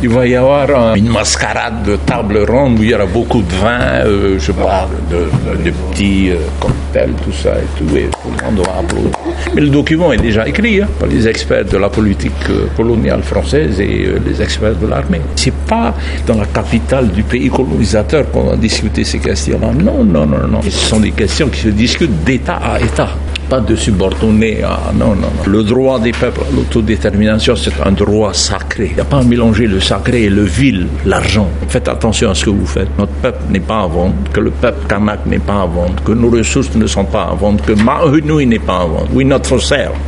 Il va y avoir une mascarade de table ronde où il y aura beaucoup de vin, de petits cocktails, tout ça et tout, et tout le monde va applaudir. Mais le document est déjà écrit par les experts de la politique coloniale française et les experts de l'armée. C'est pas dans la capitale du pays colonisateur qu'on va discuter ces questions-là. Non. Ce sont des questions qui se discutent d'État à État. Pas de subordonner à... Non. Le droit des peuples à l'autodétermination, c'est un droit sacré. Il n'y a pas à mélanger le sacré et le vil, l'argent. Faites attention à ce que vous faites. Notre peuple n'est pas à vendre, que le peuple kanak n'est pas à vendre, que nos ressources ne sont pas à vendre, que Mahenoui n'est pas à vendre. We're not for sale.